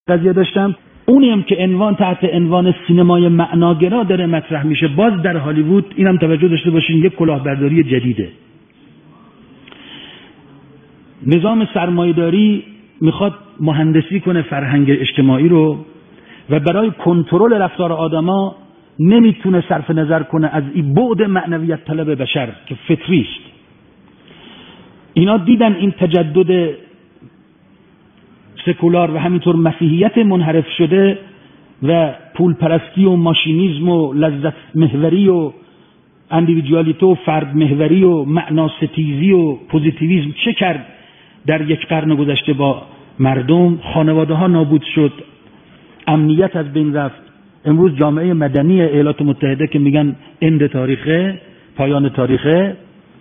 قضیه داشتم. اونی هم که عنوان تحت عنوان سینمای معناگرا داره مطرح میشه باز در هالیوود، اینم توجه داشته باشین یک کلاهبرداری جدیده. نظام سرمایه‌داری میخواد مهندسی کنه فرهنگ اجتماعی رو و برای کنترل رفتار آدما نمیتونه صرف نظر کنه از این بعد معنویت طلب بشر که فطری است. اینا دیدن این تجدد سکولار و همینطور مسیحیت منحرف شده و پول پرستی و ماشینیزم و لذت محوری و اندیویدوالیته و فرد محوری و معناستیزی و پوزیتیویسم چه کرد در یک قرن گذشته با مردم. خانواده ها نابود شد، امنیت از بین رفت. امروز جامعه مدنی ایالات متحده که میگن اند تاریخه، پایان تاریخه،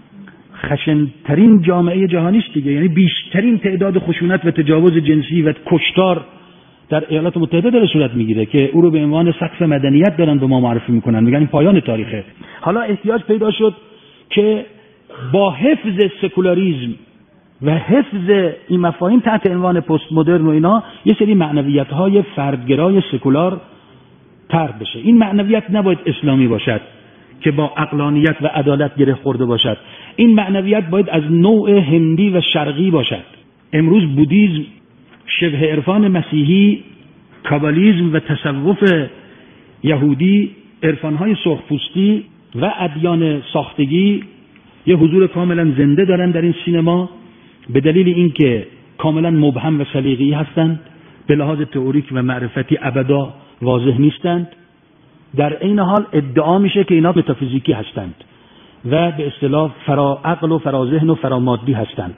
خشنترین جامعه جهانی است دیگه. یعنی بیشترین تعداد خشونت و تجاوز جنسی و کشتار در ایالات متحده داره صورت میگیره که او رو به عنوان سقف مدنیت دارن به ما معرفی میکنن، میگن این پایان تاریخه. حالا احتیاج پیدا شد که با حفظ سکولاریسم و حفظ این مفاهیم تحت عنوان پست مدرن و اینا یه سری معنویت‌های فردگرای سکولار طرح بشه. این معنویت نباید اسلامی باشد که با عقلانیت و عدالت گره خورده باشد. این معنویت باید از نوع هندی و شرقی باشد. امروز بودیسم، شبه عرفان مسیحی، کابالیسم و تصوف یهودی، عرفان‌های سرخپوستی و ادیان ساختگی یه حضور کاملا زنده دارن در این سینما به دلیل اینکه کاملا مبهم و سلیقه‌ای هستند، به لحاظ تئوریک و معرفتی ابدا واضح نیستند. در این حال ادعا میشه که اینا متافیزیکی هستند و به اصطلاح فرا عقل و فرا ذهن و فرا مادی هستند.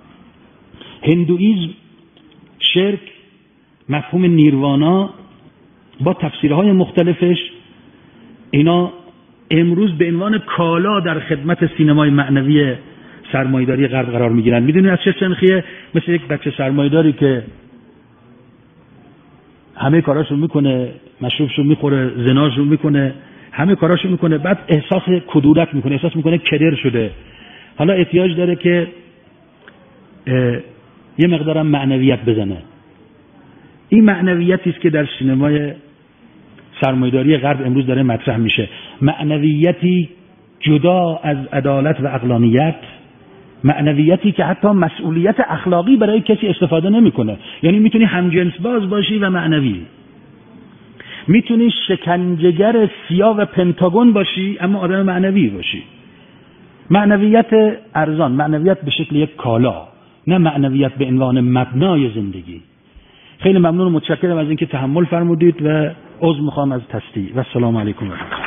هندویسم، شرک، مفهوم نیروانا با تفسیرهای مختلفش، اینا امروز به عنوان کالا در خدمت سینمای معنوی سرمایه‌داری غرب قرار میگیرن. میدونید از چه سنخیه؟ مثل یک بچه سرمایه‌داری که همه کاراشو میکنه، مشروبشو میخوره، زناشو میکنه، همه کاراشو میکنه، بعد احساس کدورت میکنه، احساس میکنه کرر شده. حالا احتیاج داره که یه مقدارم معنویت بزنه. این معنویتی است که در سینمای سرمایه‌داری غرب امروز داره مطرح میشه. معنویتی جدا از عدالت و عقلانیت، معنویتی که حتی مسئولیت اخلاقی برای کسی استفاده نمیکنه. یعنی میتونی همجنس باز باشی و معنوی، میتونی شکنجهگر سیاه و پنتاگون باشی اما آدم معنوی باشی. معنویت ارزان، معنویت به شکل یک کالا، نه معنویت به عنوان مبنای زندگی. خیلی ممنون و متشکرم از اینکه تحمل فرمودید و عذر میخوام از تصدیق و السلام علیکم و رحمت الله.